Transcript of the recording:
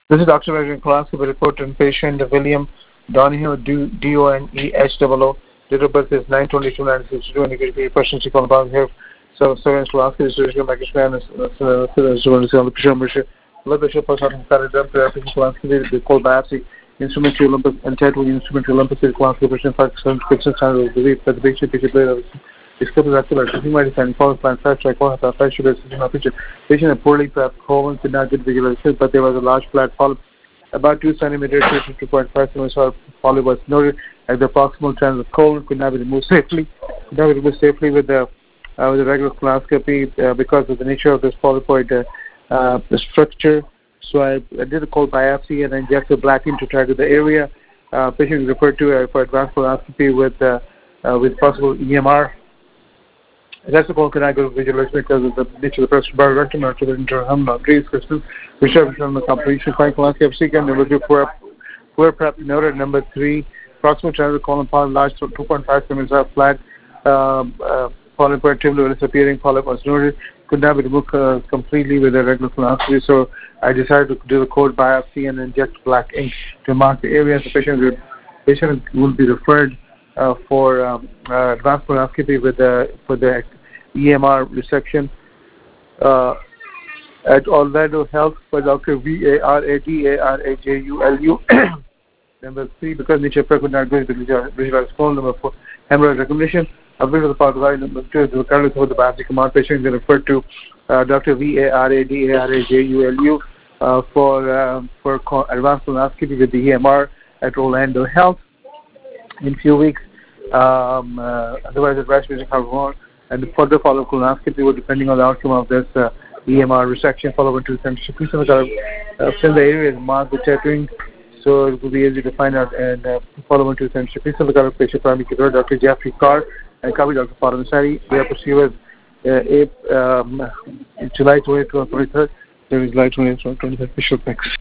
This is Dr. Rajan Kolaski, report on patient William Donahue, D-O-N-E-H-O-O. Date of birth is 9/22/1962, and you can questions you call about here. So, Sergeant Kolaski, this is your Makishman, blood pressure for certain paradigm, patient Kolaski, the cold biopsy, instrument to Olympus, and title instrument to Olympus, Kolaski, patient 5% standard of the patient discovered vascular sigmoid and follow plan fracture. I call it fracture patient a poorly prepped colon could not get visualization, but there was a large flat polyp about 2 centimeters to 2.5 centimeters. Polyp was noted at the proximal trans of colon, could not be removed safely. With the regular colonoscopy because of the nature of this polypoid structure. So I did a cold biopsy and I injected black ink to target the area. Patient is referred to for advanced colonoscopy with possible EMR. That's the call can I go visualization because of the nature of the breast bar rectum or to the internal grease system, which are from the completion fine colonoscopy and number 2 poor prep noted. Number 3 proximal transverse colon polyp large 2.5 centimeters flat polyp tubular disappearing polyp was noted, could not be removed completely with a regular colonoscopy. So I decided to do the cold biopsy and inject black ink to mark the areas. The patient will be referred for advanced colonoscopy for the EMR resection at Orlando Health by Dr. Varadarajaulu. Number 3, because nature could not go into visualized colon. Number 4, hemorrhoid recognition. A bit of the part of number 2 is regardless of the biopsy command. Patient is referred to Dr. Varadarajaulu for advanced colonoscopy with the EMR at Orlando Health in few weeks. Otherwise, the breast music have more, and the further follow-up colonoscopy will depending on the outcome of this EMR resection, followed by 2 centimeters. Since the area is marked with tattooing, so it will be easy to find out and follow by 2 centimeters. Please look at patient primary care, Dr. Jeffrey Carr, and copy Dr. Paramesari. They are pursued July 20th to 23rd. There is July 20th to 23rd. Bishop X.